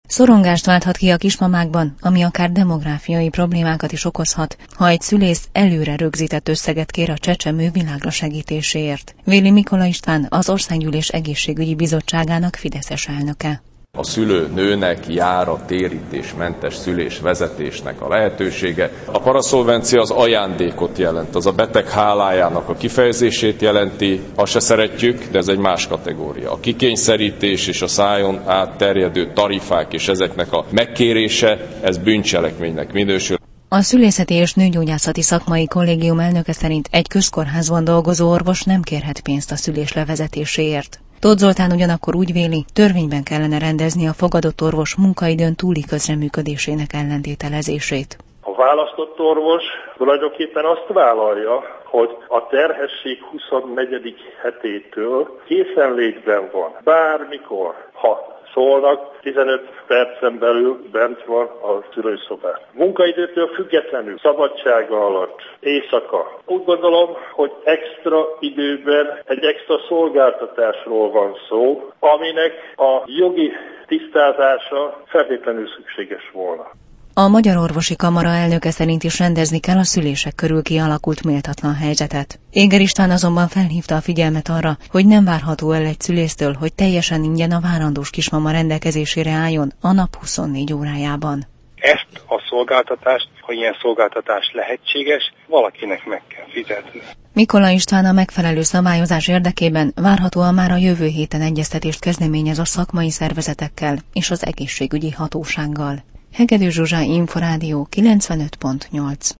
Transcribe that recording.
Szorongást válthat ki a kismamákban, ami akár demográfiai problémákat is okozhat, ha egy szülész előre rögzített összeget kér a csecsemő világra segítéséért. Véli Mikola István, az Országgyűlés Egészségügyi Bizottságának fideszes elnöke. A szülőnőnek jár a térítésmentes szülés vezetésnek a lehetősége. A paraszolvencia az ajándékot jelent, az a beteg hálájának a kifejezését jelenti. Azt se szeretjük, de ez egy más kategória. A kikényszerítés és a szájon átterjedő tarifák és ezeknek a megkérése, ez bűncselekménynek minősül. A Szülészeti és Nőgyógyászati Szakmai Kollégium elnöke szerint egy közkórházban dolgozó orvos nem kérhet pénzt a szülés levezetéséért. Tóth Zoltán ugyanakkor úgy véli, törvényben kellene rendezni a fogadott orvos munkaidőn túli közreműködésének ellentételezését. A választott orvos tulajdonképpen azt vállalja, hogy a terhesség 24. hetétől készenlétben van. Bármikor, ha szólnak, 15 percen belül bent van a szülőszobán. Munkaidőtől függetlenül, szabadsága alatt, éjszaka. Úgy gondolom, hogy extra időben egy extra szolgáltatásról van szó, aminek a jogi tisztázása feltétlenül szükséges volna. A Magyar Orvosi Kamara elnöke szerint is rendezni kell a szülések körül kialakult méltatlan helyzetet. Éger István azonban felhívta a figyelmet arra, hogy nem várható el egy szülésztől, hogy teljesen ingyen a várandós kismama rendelkezésére álljon a nap 24 órájában. Ezt a szolgáltatást, ha ilyen szolgáltatás lehetséges, valakinek meg kell fizetni. Mikola István a megfelelő szabályozás érdekében várhatóan már a jövő héten egyeztetést kezdeményez a szakmai szervezetekkel és az egészségügyi hatósággal. Hegedű Zsuzsa, Inforádió 95.8.